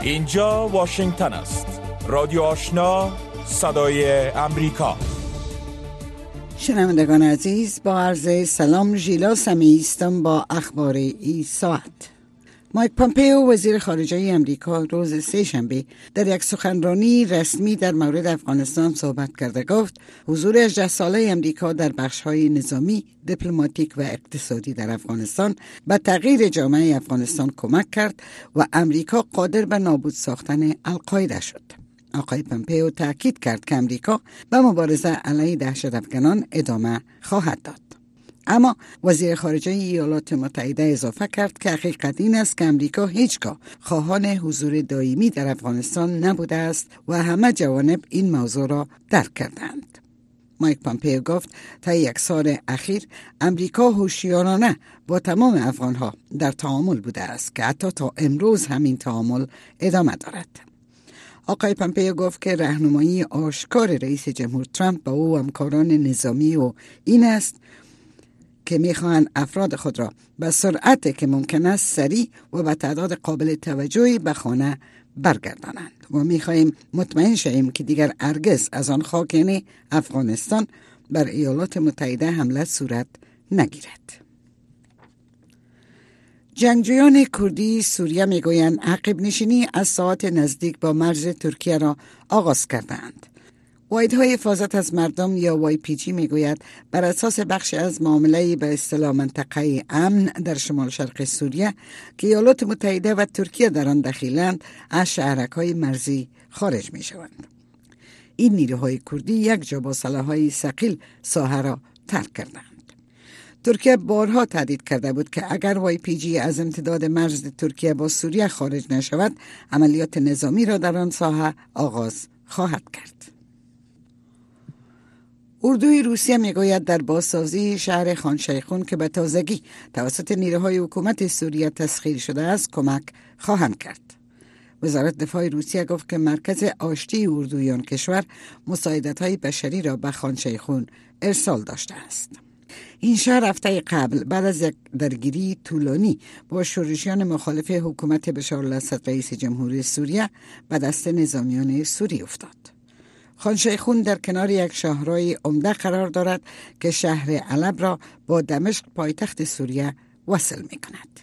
اینجا واشنگتن است. رادیو آشنا، صدای امریکا. شنوندگان عزیز، با عرض سلام، ژیلا سمی هستم با اخبار این ساعت. مایک پامپئو وزیر خارجه امریکا روز سه‌شنبه در یک سخنرانی رسمی در مورد افغانستان صحبت کرده گفت حضور 18 ساله امریکا در بخش‌های نظامی، دیپلماتیک و اقتصادی در افغانستان به تغییر جامعه افغانستان کمک کرد و امریکا قادر به نابود ساختن القاعده شد. آقای پامپئو تاکید کرد که امریکا به مبارزه علیه دهشت‌افکنان ادامه خواهد داد. اما وزیر خارجه ایالات متحده اضافه کرد که حقیقت این است که امریکا هیچگاه خواهان حضور دائمی در افغانستان نبوده است و همه جوانب این موضوع را درک کردند. مایک پامپئو گفت تا یک سال اخیر امریکا هوشیارانه با تمام افغانها در تعامل بوده است که حتی تا امروز همین تعامل ادامه دارد. آقای پامپئو گفت که راهنمایی آشکار رئیس جمهور ترامپ با او همکاران نظامی و این است که میخواهند افراد خود را به سرعت که ممکن است سریع و به تعداد قابل توجهی به خانه برگردانند و میخواهیم مطمئن شویم که دیگر هرگز از آن خاک یعنی افغانستان بر ایالات متحده حمله صورت نگیرد. جنگجویان کردی سوریه میگویند عقب نشینی از ساعات نزدیک با مرز ترکیه را آغاز کردند. واحدهای حفاظت از مردم یا YPG میگوید بر اساس بخش از معامله به اصطلاح منطقه امن در شمال شرق سوریه که ایالات متحده و ترکیه در آن دخیلند از شهرک‌های مرزی خارج می شوند. این نیروهای کردی یک جا با سلاح‌های ثقیل ساحه را ترک کردند. ترکیه بارها تهدید کرده بود که اگر YPG از امتداد مرز ترکیه با سوریه خارج نشود عملیات نظامی را در آن ساحه آغاز خواهد کرد. اردوی روسیه میگوید در بازسازی شهر خان شیخون که به تازگی توسط نیروهای حکومت سوریه تسخیر شده است کمک خواهند کرد. وزارت دفاع روسیه گفت که مرکز آشتی اردویان کشور مساعدت‌های بشری را به خان شیخون ارسال داشته است. این شهر هفته قبل بعد از یک درگیری طولانی با شورشیان مخالف حکومت بشار الاسد رئیس جمهوری سوریه به دست نظامیان سوری افتاد. خان شیخون در کنار یک شاهرای عمده قرار دارد که شهر علب را با دمشق پایتخت سوریه وصل می کند.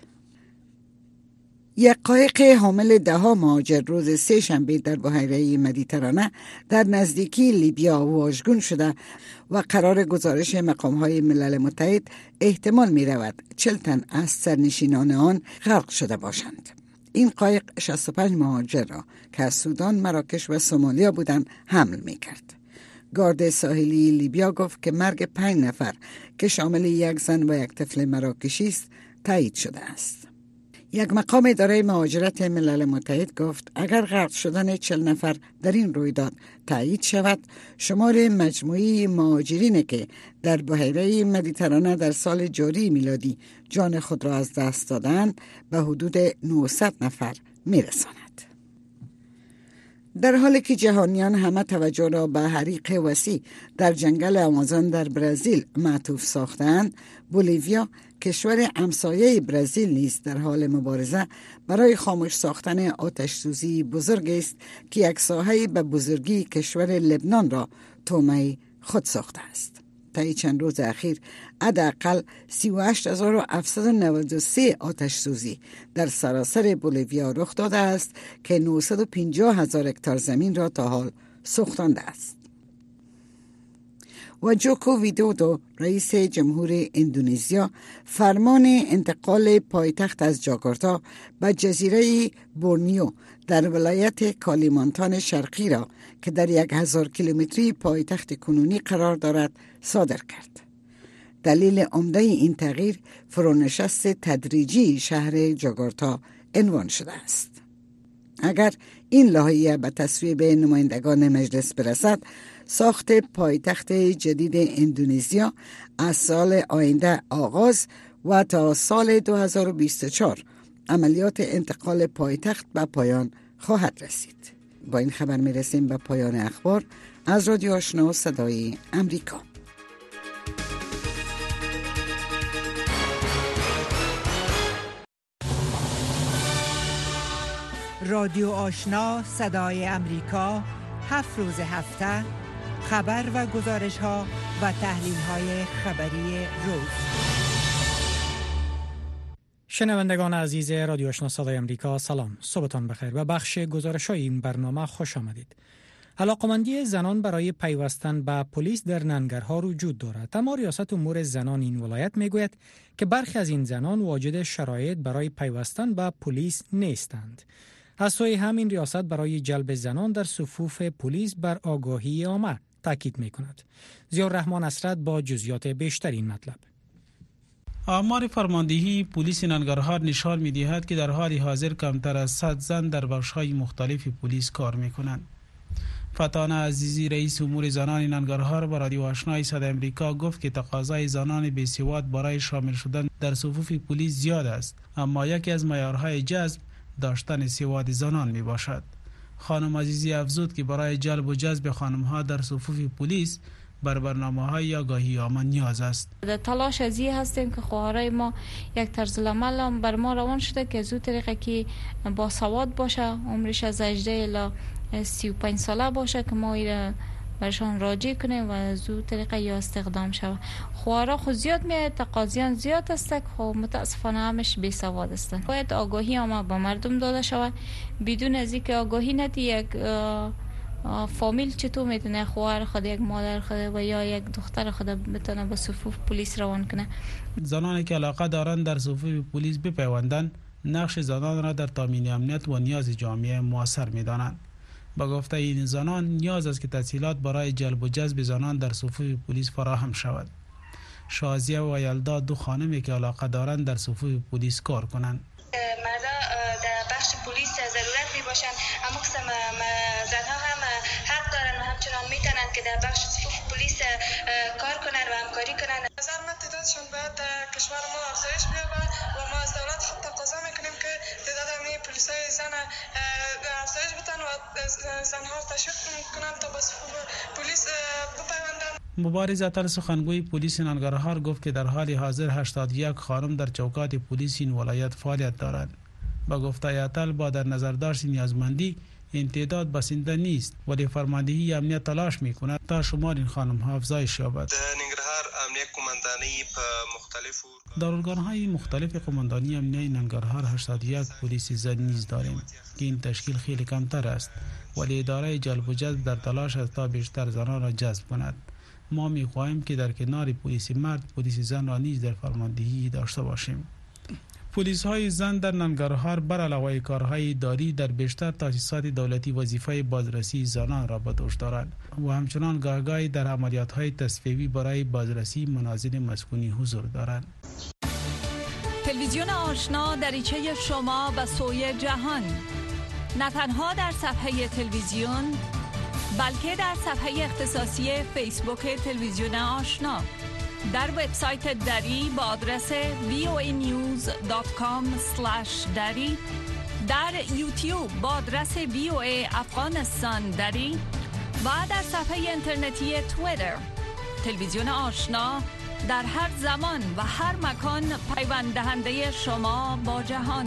یک قایق حامل 10 مهاجر روز سه‌شنبه در بحیره مدیترانه در نزدیکی لیبیا واژگون شده و قرار گزارش مقام‌های ملل متحد احتمال می رود 40 تن از سرنشینان آن غرق شده باشند. این قایق 65 مهاجر را که از سودان، مراکش و سومالیا بودند حمل می کرد. گارد ساحلی لیبیا گفت که مرگ 5 نفر که شامل یک زن و یک طفل مراکشی است تایید شده است. یک مقام اداره مهاجرت ملل متحد گفت اگر غرق شدن 40 نفر در این رویداد تایید شود شمار مجموعی مهاجرینی که در بحیره مدیترانه در سال جاری میلادی جان خود را از دست دادند به حدود 900 نفر میرساند. در حالی که جهانیان همه توجه را به حریق وسیع در جنگل آمازون در برزیل معطوف ساختند، بولیویا کشور همسایه برزیل نیز در حال مبارزه برای خاموش ساختن آتش سوزی بزرگ است که یک ساحه به بزرگی کشور لبنان را طعمه خود ساخته است. طی چند روز اخیر حداقل 38793 آتش سوزی در سراسر بولیویا رخ داده است که 950,000 هکتار زمین را تا حال سوختانده است. و جوکو ویدودو رئیس جمهور اندونزیا فرمان انتقال پایتخت از جاکارتا به جزیره بورنیو در ولایت کالیمانتان شرقی را که در 1000 کیلومتری پایتخت کنونی قرار دارد صادر کرد. دلیل عمده این تغییر فرونشست تدریجی شهر جاکارتا عنوان شده است. اگر این لایحه به تصویب نمایندگان مجلس برسد، ساخت پایتخت جدید اندونزیا از سال آینده آغاز و تا سال 2024 عملیات انتقال پایتخت به پایان خواهد رسید. با این خبر می رسیم به پایان اخبار از رادیو آشنا صدای امریکا. رادیو آشنا صدای امریکا 7 روز هفته خبر و گزارش ها و تحلیل های خبری روز. شنوندگان عزیز رادیو آشنا صدای امریکا، سلام، صبحتان بخیر. و بخش گزارش‌های این برنامه خوش آمدید. علاقمندی زنان برای پیوستن به پلیس در ننگرهار وجود دارد، اما ریاست امور زنان این ولایت میگوید که برخی از این زنان واجد شرایط برای پیوستن به پلیس نیستند. از سوی همین ریاست برای جلب زنان در صفوف پلیس بر آگاهی عامه تاکید میکند. ضیاءالرحمن اسرت با جزئیات بیشتر این مطلب. آمار فرماندهی پلیس ننگرهار نشان می‌دهد که در حال حاضر کمتر از 100 زن در بخش‌های مختلف پلیس کار می‌کنند. فتانه عزیزی رئیس امور زنان ننگرهار با رادیو آشنای صدای امریکا گفت که تقاضای زنان بی‌سواد برای شامل شدن در صفوف پلیس زیاد است، اما یکی از معیارهای جذب داشتن سواد زنان میباشد. خانم عزیزی افزود که برای جلب و جذب خانم‌ها در صفوف پلیس بر برنامه‌های آگاهی عامه نیاز است. در تلاش از این هستیم که خواهرای ما یک طرز العمل بر ما روان شده که از او طریقه که با سواد باشه، عمرش از 18 الی 35 ساله باشه که ما ایره برشان راجع کنیم و از او طریقه یا استخدام شود. خواهرها خود زیاد میاد، تقاضیان زیاد است که خب متاسفانه همش بی سواد هستند. باید آگاهی عامه به مردم داده شود. بدون از اینکه آگاهی ندی یک فامیل چطور میتونه خواهر خود، یک مادر خود و یا یک دختر خود بتونه به صفوف پلیس روان کنه. زنانی که علاقه دارند در صفوف پلیس بپیوندند، نقش زنان را در تامین امنیت و نیاز جامعه موثر میدانند. با گفته این زنان نیاز است که تسهیلات برای جلب و جذب زنان در صفوف پلیس فراهم شود. شازیه و یلدا دو خانمی که علاقه دارند در صفوف پلیس کار کنند. مردا در بخش پلیس ضرورت می باشند، اما قسم زنها هم حق دارند و همچنان میتونند که در بخش صفوف پلیس کار کنند و همکاری کنند. نظر من تعدادشون باید کشور ما افزایش بیابد و ما از دولت خود تقاضا میکنیم که تعداد پلیسای زن افزایش بدن و زنها تشویق کنند تا به صفوف پلیس بپیوندند. مبارز اتل سخنگوی پلیس ننگرهار گفت که در حال حاضر 81 خانم در چوکات پلیس این ولایت فعالیت دارند. با گفته اتل با در نظر داشت نیازمندی این تعداد بسنده نیست، ولی فرماندهی امنیت تلاش میکند تا شمار این خانم ها افزایش یابد. ننگرهار امنیت قماندانی په مختلفو در ارگان‌های مختلف قماندانی امنیت ننگرهار 81 پلیس زن نیز داریم که این تشکیل خیلی کمتر است، ولی اداره جلب و جذب در تلاش است تا بیشتر زنان را جذب کند. ما می‌خواهیم که در کنار پلیس مرد پلیس زن را نیز در فرماندهی داشته باشیم. پلیس های زن در ننگرهار بر علاوه کارهای اداری در بیشتر تاسیسات دولتی وظیفه بازرسی زنان را به دوش دارند و همچنان گاهگاهی در عملیات های تصفیه‌ای برای بازرسی منازل مسکونی حضور دارند. تلویزیون آشنا دریچه شما به سوی جهان، نه تنها در صفحه تلویزیون بلکه در صفحه اختصاصی فیسبوک تلویزیون آشنا، در وبسایت دری با آدرس voanews.com/dari، در یوتیوب با آدرس VOA افغانستان دری و در صفحه اینترنتی توییتر. تلویزیون آشنا در هر زمان و هر مکان پیوند دهنده شما با جهان.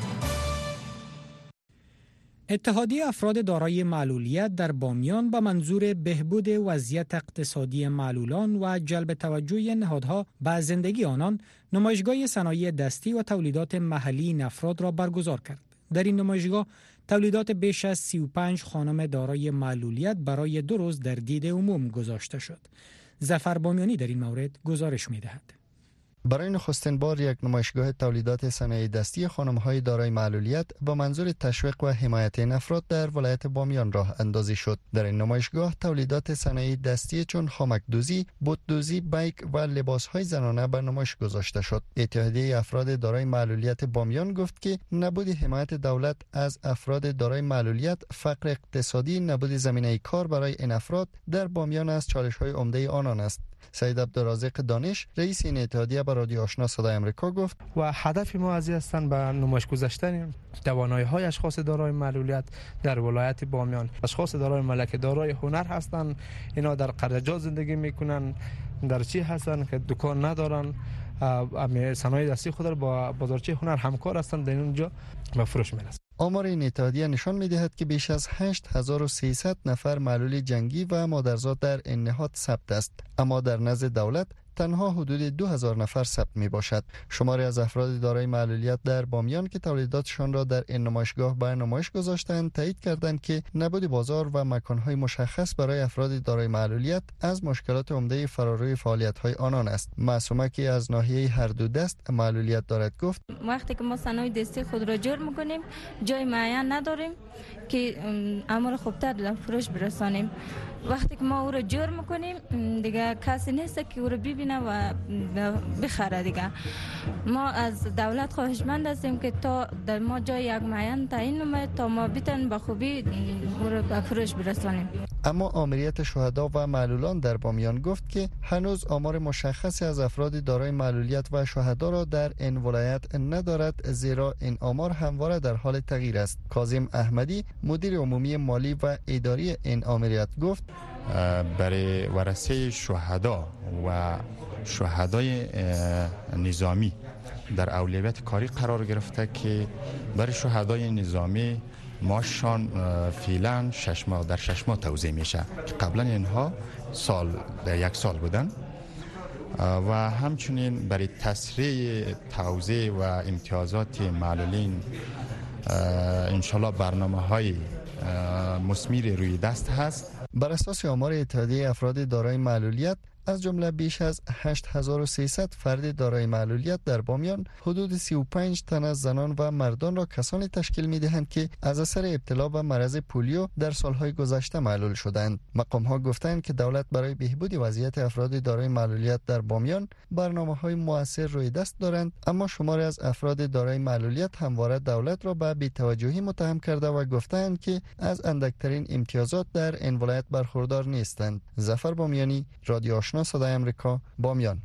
اتحادیه افراد دارای معلولیت در بامیان به منظور بهبود وضعیت اقتصادی معلولان و جلب توجه نهادها به زندگی آنان نمایشگاه صنایع دستی و تولیدات محلی این افراد را برگزار کرد. در این نمایشگاه تولیدات بیش از 35 خانم دارای معلولیت برای 2 روز در دید عموم گذاشته شد. ظفر بامیانی در این مورد گزارش می‌دهد. برای نخستین بار یک نمایشگاه تولیدات صنایع دستی خانم‌های دارای معلولیت با منظور تشویق و حمایت این افراد در ولایت بامیان راه اندازی شد. در این نمایشگاه تولیدات صنایع دستی چون خامک‌دوزی، بوت‌دوزی، بیک و لباس‌های زنانه به نمایش گذاشته شد. اتحادیه افراد دارای معلولیت بامیان گفت که نبود حمایت دولت از افراد دارای معلولیت، فقر اقتصادی، نبود زمینه کار برای این افراد در بامیان از چالش‌های عمده آنان است. سید عبدالرازق دانش رئیس این اتحادیه به رادیو آشنا صدای امریکا گفت و هدف ما از هستند به نمایش گذاشتن توانایی‌های اشخاص دارای معلولیت در ولایت بامیان. اشخاص دارای ملکه دارای هنر هستند، اینا در قریه‌جات زندگی میکنن، در چی هستن که دکان ندارن، صنایع دستی خود را با بازارچه هنر همکار هستند در اونجا و فروش میرسه. آمار این اتحادیه نشان می‌دهد که بیش از 8300 نفر معلول جنگی و مادرزاد در این نهاد ثبت است، اما در نزد دولت تنها حدود 2000 نفر ثبت می باشد. شماری از افراد دارای معلولیت در بامیان که تولیداتشان را در این نمایشگاه به نمایش گذاشتند تایید کردند که نبود بازار و مکانهای مشخص برای افراد دارای معلولیت از مشکلات عمده فراروی فعالیت‌های آنان است. معصومه که از ناحیه هر دو دست معلولیت دارد گفت وقتی که ما صنایع دستی خود را جور می‌کنیم جای معین نداریم که امر خوبتر به فروش برسانیم. وقتی که ما او رو جور میکنیم دیگه کسی نیست که او رو ببینه و بخره. دیگه ما از دولت خواهشمند هستیم که تا در ما جای یک معین تعیین نماید تا ما بتونیم به خوبی او رو به فروش برسانیم. اما آمریت شهدا و معلولان در بامیان گفت که هنوز آمار مشخصی از افراد دارای معلولیت و شهدا را در این ولایت ندارد، زیرا این آمار همواره در حال تغییر است. کاظم احمدی مدیر عمومی مالی و اداری این آمریت گفت برای ورثه شهدا و شهدای نظامی در اولویت کاری قرار گرفته که برای شهدای نظامی ماشان فعلا 6 ماه در 6 ماه توزیع میشه که قبلا اینها در 1 سال بودن و همچنین برای تسریع توزیع و امتیازات معلولین انشالله برنامه‌های مثمر روی دست هست. بر اساس آمار اتحادیه افراد دارای معلولیت از جمله بیش از 8300 فرد دارای معلولیت در بامیان حدود 35 تن از زنان و مردان را کسانی تشکیل می‌دهند که از اثر ابتلا به مرض پولیو در سالهای گذشته معلول شدند. مقام‌ها گفتند که دولت برای بهبود وضعیت افراد دارای معلولیت در بامیان برنامه‌های مؤثر روی دست دارند، اما شماری از افراد دارای معلولیت همواره دولت را به بی‌توجهی متهم کرده و گفتند که از اندکترین امتیازات در این ولایت برخوردار نیستند. ظفر بامیانی، رادیو آشنا صدای امریکا، بامیان.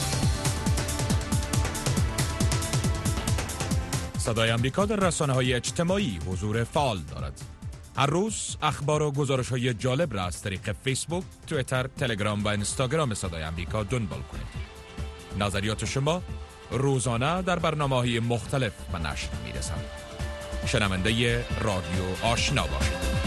صدای امریکا در رسانه‌های اجتماعی حضور فعال دارد. هر روز اخبار و گزارش‌های جالب را از طریق فیسبوک، توییتر، تلگرام و اینستاگرام صدای امریکا دنبال کنید. نظریات شما روزانه در برنامه‌های مختلف به نشر می‌رسند. شنونده رادیو آشنا باشید.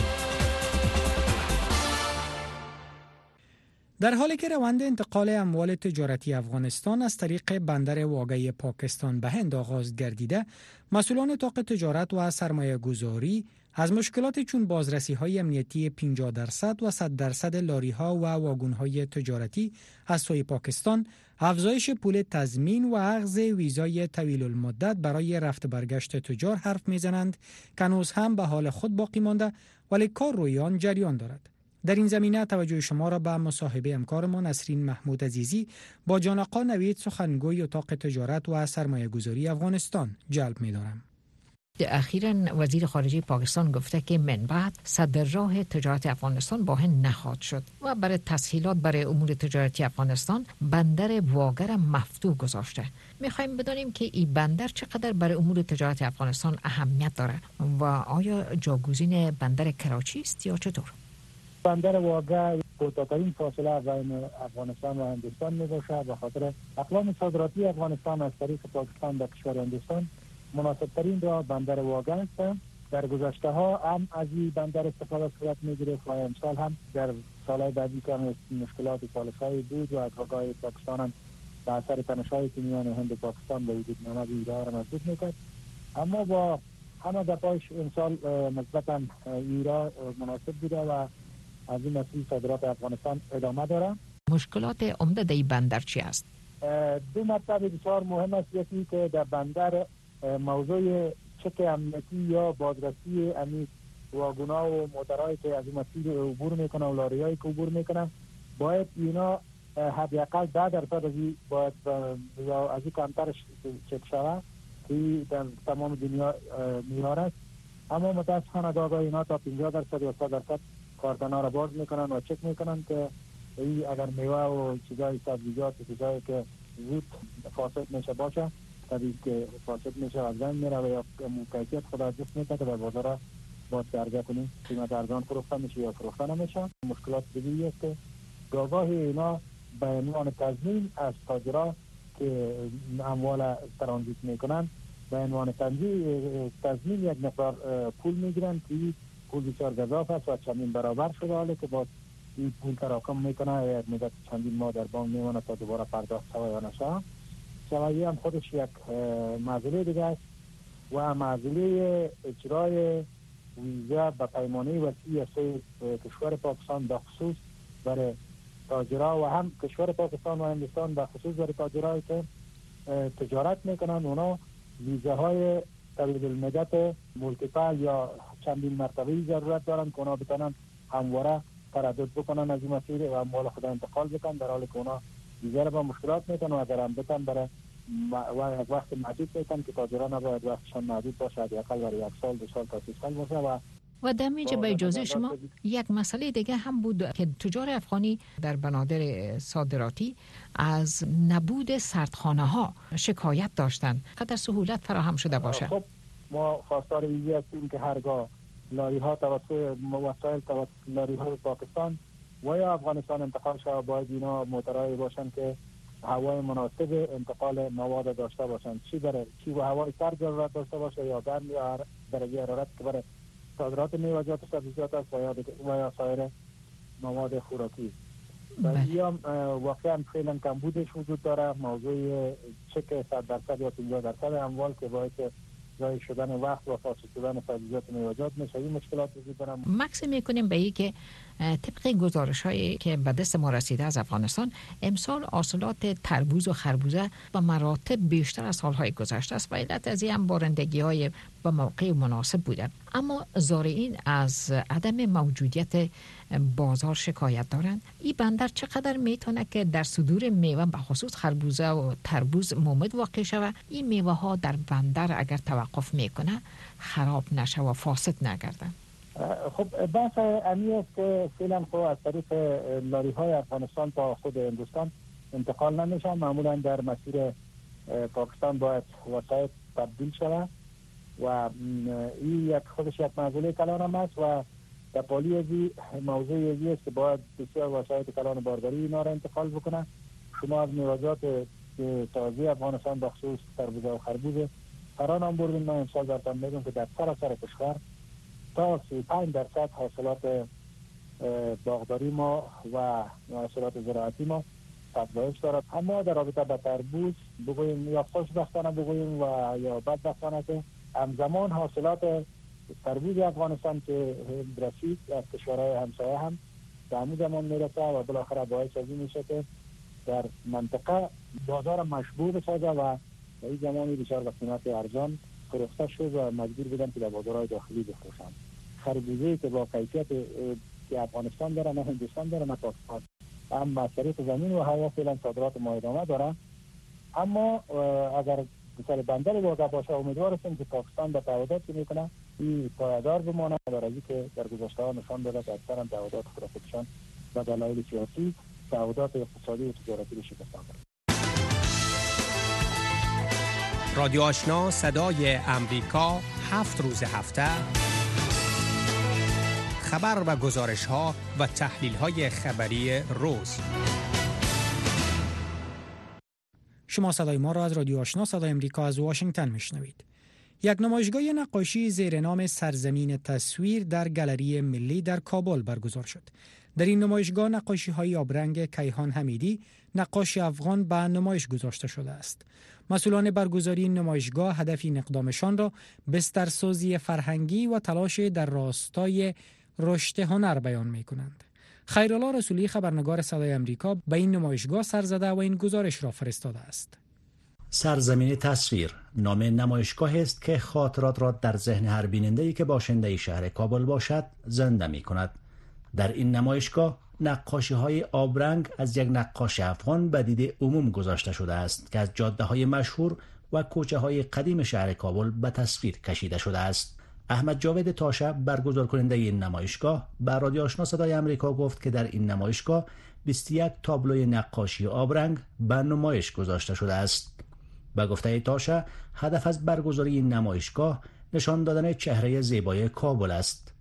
در حالی که روند انتقال اموال تجارتی افغانستان از طریق بندر واقعی پاکستان به هند آغاز گردیده، مسئولان طاق تجارت و سرمایه گذاری از مشکلات چون بازرسی های امنیتی 50% و 100% لاری ها و واگن های تجارتی از سوی پاکستان، افزایش پول تضمین و اخذ ویزای طویل المدت برای رفت برگشت تجار حرف میزنند که هنوز هم به حال خود باقی مانده ولی کار روی آن جریان دارد. در این زمینه توجه شما را به مصاحبه همکارمان نسرین محمود عزیزی با جان آقا نوید سخنگوی اتاق تجارت و سرمایه گذاری افغانستان جلب می دارم. اخیراً وزیر خارجه پاکستان گفته که من بعد صدر راه تجارت افغانستان با هند نخواهد شد و برای تسهیلات برای امور تجارتی افغانستان بندر واگر مفتوح گذاشته. میخوایم بدانیم که این بندر چقدر برای امور تجارت افغانستان اهمیت داره و آیا جاگزین بندر کراچی است یا چطور؟ بندر واگر کوتاه‌ترین فاصله بین افغانستان و هندوستان میباشد. به خاطر اقلام صادراتی افغانستان از طریق پاکستان به کشور هندوستان مناسب‌ترین راه بندر واگر است. در گذشته ها هم از این بندر استفاده صورت میگیره و امسال هم در سالهای بعدی که مشکلات پالیس‌های بود و ادعاگاه پاکستان هم به اثر تنش‌های که میان هند و پاکستان به وجود آمد ایران را مضبوط میکرد. اما با همه دفعش امسال نسبتاً ایران مناسب بوده و از این مسئله صادرات افغانستان ادامه داره. مشکلات عمده در بندر چی است؟ دو مطلب بسیار مهم است. یکی که در بندر موضوع چک امنیتی یا بازرسی واگونا و موترهایی که از این مسیر عبور میکنن و لاریایی که عبور میکنن باید اینا حداقل 10% از این باید یا از این کمترش چک شود که در تمام دنیا معیار است. اما متاسفانه داغا اینا تا 50% یا 100% کارتنا را باز میکنن و چک میکنن که این اگر میوه و چیزای سبزیجات و چیزایی که زود فاسد میشه باشه طبیعی که فاسد میشه از بین میره و یا کیفیت خود از دست میده که در بازار باز درجه کنیم قیمت ارزان فروخته میشه یا فروخته نمیشه. مشکلات دیگری است که گاهی اینا به عنوان تضمین از تاجرها که اموال ترانزیت میکنن به عنوان تضمین یک نفر پول میگیرن که پول بسیار گزاف است و چندین برابر شده، حالی که با این پول تراکم میکنه یک مدت چندین ماه در بانک میمونه تا دوباره پرداخت شود یا نشه. شوایی هم خودش یک معضله دیگه است و معضله اجرای ویزا به پیمانه وسیع است کشور پاکستان به خصوص برای تاجرها و هم کشور پاکستان و هندوستان به خصوص برای تاجرهایی که تجارت میکنن. اونا ویزاهای طویل المدت مولتیپل یا چندین مرتبه‌ای ضرورت دارن که اونا بتونن همواره تردد بکنن از این مسیر و اموال خود انتقال بکنن، در حالی که اونا ویزا را با مشکلات میکنن و اگر هم بتن برای یک وقت محدود میکنن که تاجران نباید وقتشان محدود باشه، حداقل برای 1 سال 2 سال تا 3 سال باشه. و در اینجا به اجازه شما یک مسئله دیگه هم بود که تجار افغانی در بنادر صادراتی از نبود سردخانه ها شکایت داشتن. قدر سهولت فراهم شده باشه؟ خب ما خواستار ویزی هستیم که هرگاه لاری ها توسط وسایل توسط لاری های پاکستان و یا افغانستان انتقال شود باید اینا موترهایی باشن که هوای مناسب انتقال مواد داشته باشن، چی و هوای سرد ضرورت داشته باشه یا گرم یا درجه حرارت که برای صادرات میوه‌جات و سبزیجات است و یا سایر مواد خوراکی. یا واقعا خیلی کمبودش وجود داره. موضوع چک 100% یا 50% اموال که باعث ضایع شدن وقت و فاسد شدن سبزیجات و میوه‌جات میشه، این مشکلات وجود داره. مکس میکنیم به این که طبق گزارش هایی که به دست ما رسیده از افغانستان، امسال حاصلات تربوز و خربوزه به مراتب بیشتر از سالهای گذشته است و علت از این هم بارندگی های به موقع مناسب بوده. اما زارعین از عدم موجودیت بازار شکایت دارند. این بندر چقدر میتونه که در صدور میوه به خصوص خربوزه و تربوز مومد واقع شود؟ این میوه ها در بندر اگر توقف میکنه خراب نشه و فاسد نگرده؟ خب بحث امی است که فعلا خب از طریق لاری های افغانستان تا خود هندوستان انتقال نمیشن. معمولا در مسیر پاکستان باید وسایط تبدیل شود و این یک خودش یک مسئله کلان هم است و در پالی ازی موضوع ازی است که باید بسیار وسایط کلان بارداری اینا را انتقال بکنن. شما از میوه‌جات تازه افغانستان بخصوص تربوزه و خربوزه فران هم بردیم. من امسال برتان میگم که در سراسر کشور تا 35% حاصلات باغداری ما و حاصلات زراعتی ما افزایش دارد. اما در رابطه با تربوز بگوییم یا خوشبختانه بگوییم و یا بدبختانه که همزمان حاصلات تربوز افغانستان که رسید از کشورهای همسایه هم به همون زمان میرسه و بالاخره باعث از این میشه که در منطقه بازار مشبوع بسازه و این زمانی بسیار به قیمت ارزان فروخته شد و مجبور بودن که در بازارهای داخلی بفروشند. خربوزه‌ای که با کیفیت که افغانستان داره نه هندوستان داره نه پاکستان، هم از طریق زمین و هوا فعلا صادرات ما ادامه داره. اما اگر مثال بندر واقع باشه امیدوار هستیم که پاکستان به تعهدات که میکنه این پایدار بمانه در حالی که در گذشته ها نشان داده که اکثرا تعهدات خودشان به دلایل سیاسی تعهدات اقتصادی و تجارتی رو شکستند. رادیو آشنا صدای امریکا 7 روز هفته خبر و گزارش ها و تحلیل های خبری روز. شما صدای ما را از رادیو آشنا صدای امریکا از واشنگتن میشنوید. یک نمایشگاه نقاشی زیر نام سرزمین تصویر در گالری ملی در کابل برگزار شد. در این نمایشگاه نقاشی‌های آبرنگ کیهان حمیدی، نقاش افغان به نمایش گذاشته شده است. مسئولان برگزاری این نمایشگاه هدف این اقدامشان را بسترسازی فرهنگی و تلاش در راستای رشد هنر بیان می‌کنند. خیرالله رسولی خبرنگار صدای امریکا به این نمایشگاه سر زده و این گزارش را فرستاده است. سرزمین تصویر نام نمایشگاه است که خاطرات را در ذهن هر بیننده‌ای که باشنده شهر کابل باشد زنده می‌کند. در این نمایشگاه نقاشی‌های آبرنگ از یک نقاش افغان به دید عموم گذاشته شده است که از جاده‌های مشهور و کوچه‌های قدیم شهر کابل به تصویر کشیده شده است. احمد جاوید تاشه برگزار کننده این نمایشگاه به رادیو آشنا صدای امریکا گفت که در این نمایشگاه 21 تابلوی نقاشی آبرنگ به نمایش گذاشته شده است. به گفته تاشه هدف از برگزاری این نمایشگاه نشان دادن چهره زیبای کابل است.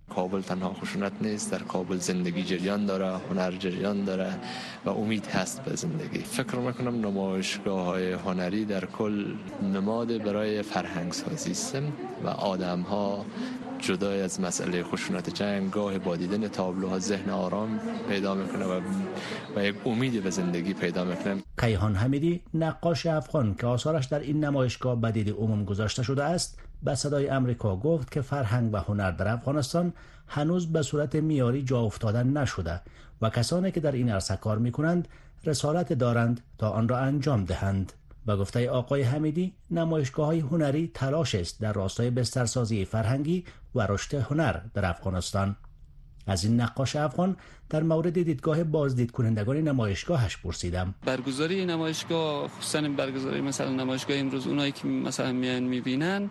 کابل تنها خشونت نیست، در کابل زندگی جریان داره، هنر جریان داره و امید هست به زندگی. فکر میکنم نمایشگاه‌های هنری در کل نماد برای فرهنگ سازی است و آدم‌ها جدای از مسئله خشونت جنگ گاه با دیدن تابلوها ذهن آرام پیدا میکنه و یک امید به زندگی پیدا میکنه. کیهان حمیدی، نقاش افغان که آثارش در این نمایشگاه به دید عموم گذاشته شده است، به صدای آمریکا گفت که فرهنگ و هنر در افغانستان هنوز به صورت معیاری جا افتاده نشده و کسانی که در این عرصه کار میکنند رسالت دارند تا آن را انجام دهند. به گفته آقای حمیدی، نمایشگاه‌های هنری تلاش است در راستای بسترسازی فرهنگی و رشد هنر در افغانستان. از این نقاش افغان در مورد دیدگاه بازدید کنندگان نمایشگاهش پرسیدم. برگزاری نمایشگاه، خصوصا برگزاری مثلا نمایشگاه امروز، اونایی که مثلا میان میبینن،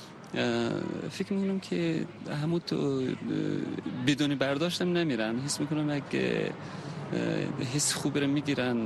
فکر میکنم که همون تو بدون برداشتم نمیرن، حس میکنم اگه حس خوبی رو میگیرن،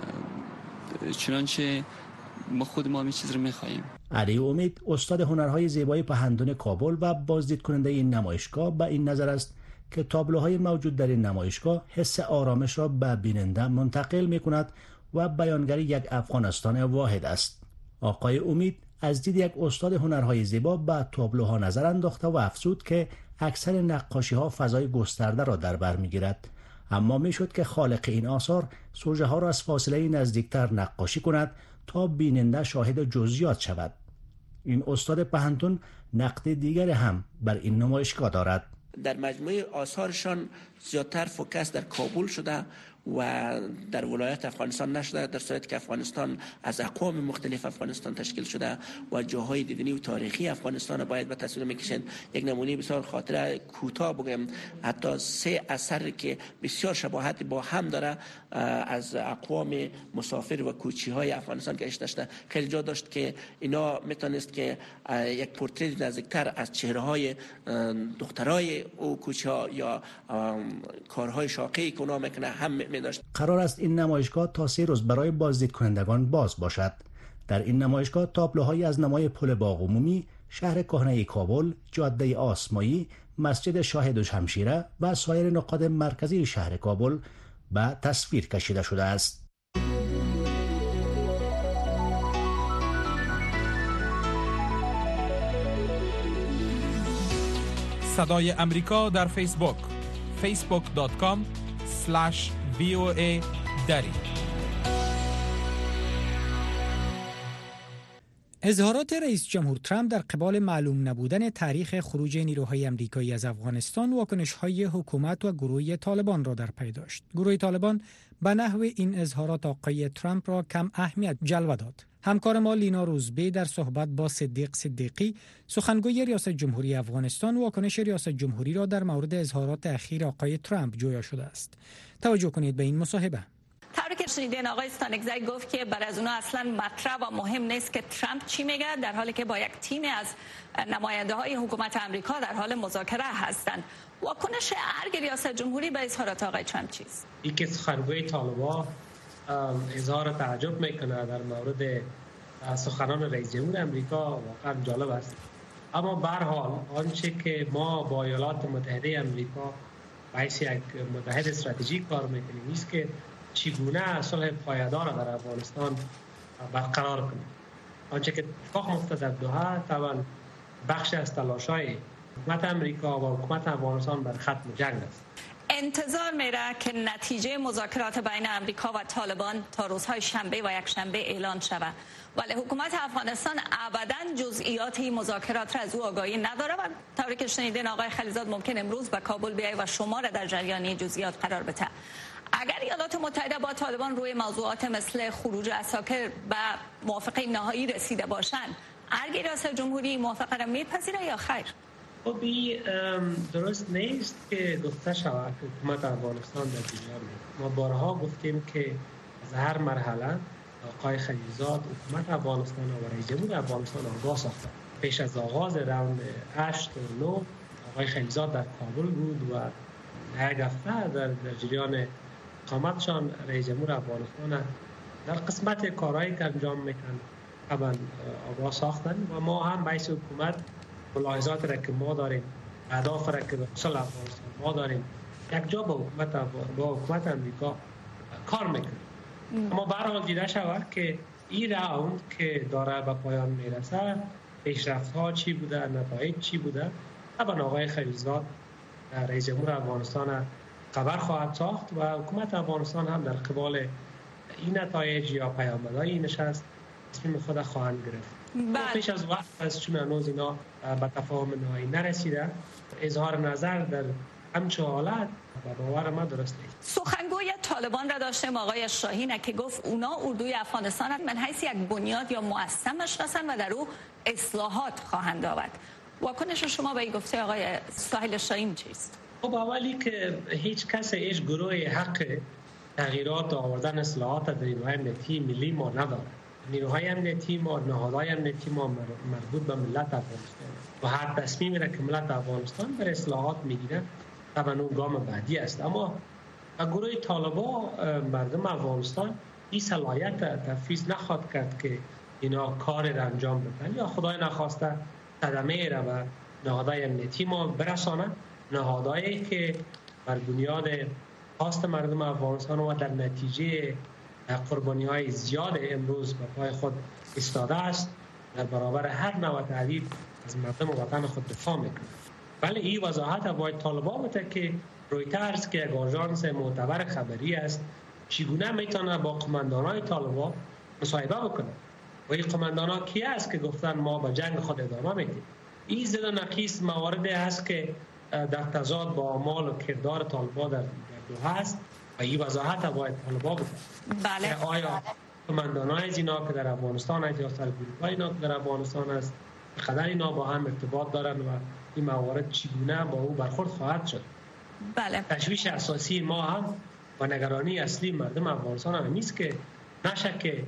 چنانچه ما خود ما همین چیز رو میخواییم. علی امید، استاد هنرهای زیبای پهندون کابل و بازدید کننده این نمایشگاه، به این نظر است که تابلوهای موجود در این نمایشگاه حس آرامش را به بیننده منتقل میکند و بیانگر یک افغانستان واحد است. آقای امید از دید یک استاد هنرهای زیبا به تابلوها نظر انداخته و افزود که اکثر نقاشی‌ها فضای گسترده را در بر میگیرد، اما میشد که خالق این آثار سوژه ها را از فاصله نزدیکتر نقاشی کند تا بیننده شاهد جزئیات شود. این استاد پهندون نقد دیگر هم بر این نمایشگاه دارد. در مجموعه آثارشان زیادتر فوکس در کابل شده و در ولایت افغانستان نشده، در صورتی که افغانستان از اقوام مختلف افغانستان تشکیل شده و جاهای دیدنی و تاریخی افغانستان باید به تصویر میکشند. یک نمونه بسیار خاطره کوتاه بگم، حتی 3 اثر که بسیار شباهت با هم داره از اقوام مسافر و کوچی های افغانستان که داشته، خیلی جا داشت که اینا میتونست که یک پورتری نزدیکتر از چهره های دخترای او کوچی ها یا کارهای شاقی که اونا میکنه هم داشت. قرار است این نمایشگاه تا 3 روز برای بازدید کنندگان باز باشد. در این نمایشگاه تابلوهایی از نمای پل باغ عمومی، شهر کهنه کابل، جاده آسمایی، مسجد شاهد و شمشیره و سایر نقاط مرکزی شهر کابل به تصویر کشیده شده است. صدای امریکا در فیسبوک facebook.com/VOA دری. اظهارات رئیس جمهور ترامپ در قبال معلوم نبودن تاریخ خروج نیروهای آمریکایی از افغانستان، واکنش‌های حکومت و گروه طالبان را در پی داشت. گروه طالبان به نحو این اظهارات آقای ترامپ را کم اهمیت جلوه داد. همکار ما لینا روزبه در صحبت با صدیق صدیقی، سخنگوی ریاست جمهوری افغانستان، واکنش ریاست جمهوری را در مورد اظهارات اخیر آقای ترامپ جویا شده است. توجه کنید به این مصاحبه. طوری که شنیدین آقای استانکزی گفت که برای از اونها اصلا مطرح و مهم نیست که ترامپ چی میگه، در حالی که با یک تیم از نماینده های حکومت آمریکا در حال مذاکره هستند. واکنش ارگ ریاست جمهوری به اظهارات آقای ترامپ چیست؟ اینکه سخنگوی طالبان اظهار تعجب میکنه در مورد سخنان رئیس جمهور آمریکا واقعا جالب است. اما به هر حال آنچه که ما با ایالات متحده آمریکا باعث یک متحد استراتژیک کار میکنیم است که چگونه صلح پایدار در افغانستان برقرار کنیم. آنچه که اتفاق افتاد در دوحه طبعا بخش از تلاش‌های حکومت آمریکا و حکومت افغانستان بر ختم جنگ است. انتظار میره که نتیجه مذاکرات بین آمریکا و طالبان تا روزهای شنبه و یکشنبه اعلان شود، ولی حکومت افغانستان ابداً جزئیات این مذاکرات را از او آگاهی نداره و طوری که شنیدین آقای خلیزاد ممکن امروز به کابل بیاید و شما را در جریان جزئیات قرار بده. اگر ایالات متحده با طالبان روی موضوعات مثل خروج عساکر به موافقه نهایی رسیده باشند، ارگ ریاست جمهوری موافقه را میپذیره یا خیر؟ خب درست نیست که گفته شود که حکومت افغانستان در جریان نیست. ما بارها گفتیم که از هر مرحله آقای خلیزاد حکومت افغانستان و رئیس جمهور افغانستان آگاه ساخته. پیش از آغاز راند 8 و 9 آقای خلیزاد در کابل بود و یک هفته در جریان اقامتشان رئیس جمهور افغانستان در قسمت کارهایی که انجام میکنن طبعا آگاه ساختن و ما هم باعث حکومت ملاحظات را که ما داریم اهداف را که به صلح افغانستان ما داریم یک جا با حکومت امریکا کار میکنیم. اما به هر حال دیده شود که این راوند که داره به پایان میرسه پیشرفت ها چی بوده، نتایج چی بوده، طبعا آقای خلیلزاد رئیس جمهور افغانستان خبر خواهد ساخت و حکومت افغانستان هم در قبال این نتایج یا پیامدهای این نشست تصمیم خود خواهند گرفت. پیش از وقت از چون هنوز اینا به تفاهم نهایی نرسیده، اظهار نظر در همچون حالت و باور ما درست نیست. سخنگوی طالبان را داشتیم آقای شاهین که گفت اونا اردوی افغانستان را من حیث یک بنیاد یا مؤسسه میشناسن و در او اصلاحات خواهند آورد. واکنش شما به این گفته آقای ساحل شاهین چیست؟ خب اولی که هیچ کس هیچ گروه حق تغییرات و آوردن اصلاحات در نیروهای امنیتی ملی ما نداره. نیروهای امنیتی ما، نهادهای امنیتی ما مربوط به ملت افغانستان و هر تصمیمی را که ملت افغانستان بر اصلاحات میگیره طبعا اون گام بعدی است. اما گروه طالبان مردم افغانستان این صلاحیت تفویض نخواهد کرد که اینا کار را انجام بدن یا خدای نخواسته صدمه را به نهادهای امنیتی ما برسانند، نهادهایی که بر بنیاد خواست مردم افغانستان و در نتیجه قربانی‌های زیاد امروز به پای خود ایستاده است در برابر هر نوع تهدید از مردم وطن خود دفاع میکنه. ولی این وضاحت باید طالبان بده که رویترز که یک آژانس معتبر خبری است چگونه میتونه با قماندانای طالبان مصاحبه بکنه و این قماندانا کی است که گفتن ما به جنگ خود ادامه میدیم. این زد و نقیص مواردی است که در تضاد با اعمال و کردار طالبان در دوحه است و این وضاحت باید طالبان بده. بله. آیا قماندانای از اینا که در افغانستان است یا سرگروه‌های اینا که در افغانستان است قدر اینا با هم ارتباط دارن و این موارد چگونه با او برخورد خواهد شد؟ بله. تشویش اساسی ما هم و نگرانی اصلی مردم افغانستان هم نیست که نشه که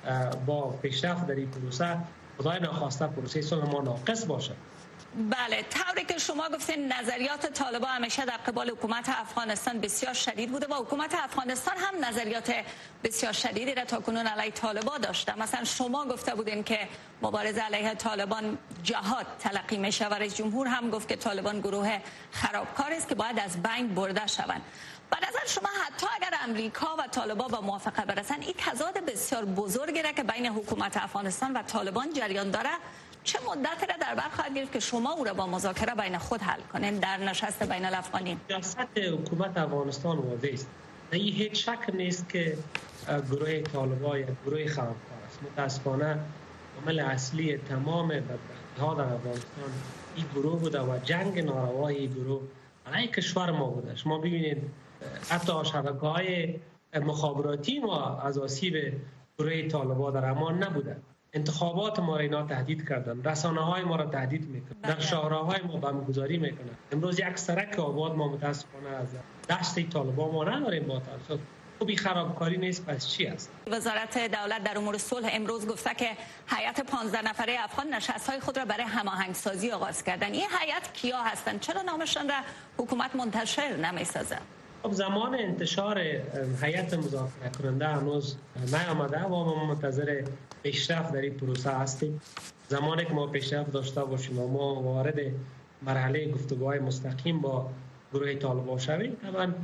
با پیشرفت در این پروسه خدای ناخواسته پروسه صلح ما ناقص باشه. بله، طوری که شما گفتین نظریات طالبان همیشه در قبال حکومت افغانستان بسیار شدید بوده و حکومت افغانستان هم نظریات بسیار شدیدی را تاکنون علیه طالبان داشته. مثلا شما گفته بودین که مبارزه علیه طالبان جهاد تلقی میشه و رئیس جمهور هم گفت که طالبان گروه خرابکاری است که باید از بین برده شوند. به نظر شما حتی اگر امریکا و طالبان به موافقه برسن این تضاد بسیار بزرگی را که بین حکومت افغانستان و طالبان جریان داره چه مدتی را در بر خواهد گرفت که شما او را با مذاکره بین خود حل کنین در نشست بین الافغانی؟ سیاست حکومت افغانستان واضح است. این هیچ شک نیست که گروه طالبان یک گروه خرابکار است. متاسفانه عامل اصلی تمام بدبختی‌ها در افغانستان این گروه بوده و جنگ ناروای این گروه علیه کشور ما بوده. شما ببینید حتی شبکه‌های مخابراتی ما از آسیب گروه طالبان در امان نبوده. انتخابات ما را اینا تهدید کردن، رسانه‌های ما را تهدید میکنن، در شاهراهای ما بمبگذاری میکنن. امروز یک سرک آباد ما متاسفانه از دست طالبان ما نداریم با تاسف. خوبی خرابکاری نیست، پس چی است؟ وزارت دولت در امور صلح امروز گفته که هیئت 15 نفره افغان نشست‌های خود را برای هماهنگسازی آغاز کردن. این هیئت کیا هستند؟ چرا نامشان را حکومت منتشر نمی‌سازد؟ خب زمان انتشار هیئت مذاکره کننده هنوز نیامده و ما منتظر پیشرفت در این پروسه هستیم. زمانی که ما پیشرفت داشته باشیم و ما وارد مرحله گفتگوهای مستقیم با گروه طالبان شویم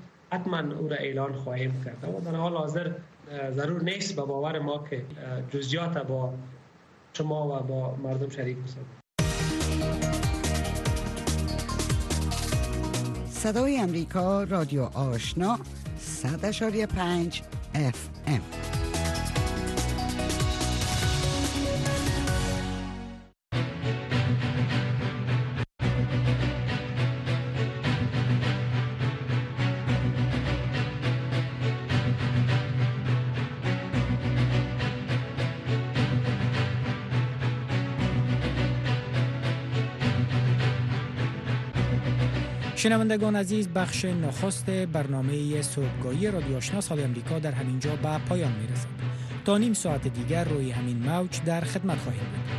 حتما او را اعلان خواهیم کرد. و در حال حاضر ضرور نیست به باور ما که جزئیات با شما و با مردم شریک بسازیم. صدای امریکا، رادیو آشنا، 100.5 FM. شنوندگان عزیز، بخش نخست برنامه صبحگاهی رادیو آشنا صدای امریکا در همینجا به پایان میرسد. تا نیم ساعت دیگر روی همین موج در خدمت خواهیم بود.